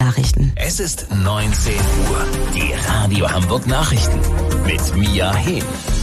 Nachrichten. Es ist 19 Uhr. Die Radio Hamburg Nachrichten mit Mia Hehn.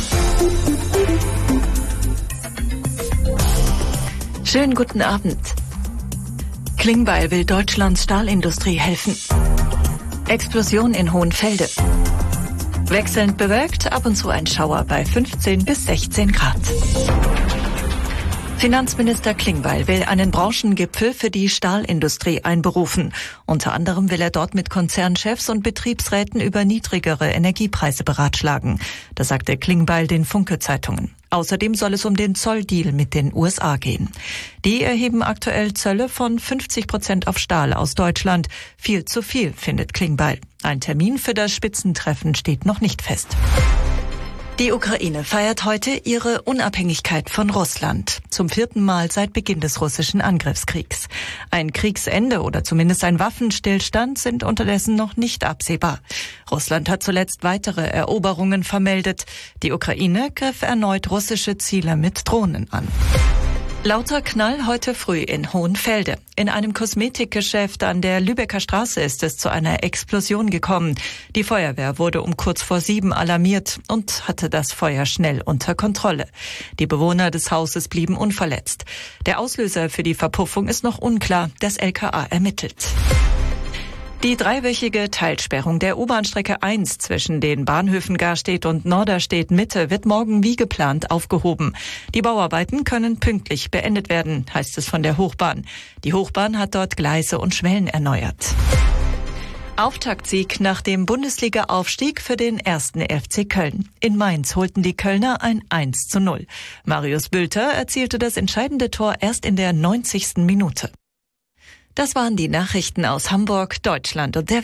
Schönen guten Abend. Klingbeil will Deutschlands Stahlindustrie helfen. Explosion in Hohenfelde. Wechselnd bewölkt, ab und zu ein Schauer bei 15 bis 16 Grad. Finanzminister Klingbeil will einen Branchengipfel für die Stahlindustrie einberufen. Unter anderem will er dort mit Konzernchefs und Betriebsräten über niedrigere Energiepreise beratschlagen. Das sagte Klingbeil den Funke-Zeitungen. Außerdem soll es um den Zolldeal mit den USA gehen. Die erheben aktuell Zölle von 50% auf Stahl aus Deutschland. Viel zu viel, findet Klingbeil. Ein Termin für das Spitzentreffen steht noch nicht fest. Die Ukraine feiert heute ihre Unabhängigkeit von Russland. Zum 4. Mal seit Beginn des russischen Angriffskriegs. Ein Kriegsende oder zumindest ein Waffenstillstand sind unterdessen noch nicht absehbar. Russland hat zuletzt weitere Eroberungen vermeldet. Die Ukraine griff erneut russische Ziele mit Drohnen an. Lauter Knall heute früh in Hohenfelde. In einem Kosmetikgeschäft an der Lübecker Straße ist es zu einer Explosion gekommen. Die Feuerwehr wurde um kurz vor 7 alarmiert und hatte das Feuer schnell unter Kontrolle. Die Bewohner des Hauses blieben unverletzt. Der Auslöser für die Verpuffung ist noch unklar. Das LKA ermittelt. Die 3-wöchige Teilsperrung der U-Bahn-Strecke 1 zwischen den Bahnhöfen Garstedt und Norderstedt Mitte wird morgen wie geplant aufgehoben. Die Bauarbeiten können pünktlich beendet werden, heißt es von der Hochbahn. Die Hochbahn hat dort Gleise und Schwellen erneuert. Auftaktsieg nach dem Bundesliga-Aufstieg für den 1. FC Köln. In Mainz holten die Kölner ein 1:0. Marius Bülter erzielte das entscheidende Tor erst in der 90. Minute. Das waren die Nachrichten aus Hamburg, Deutschland und der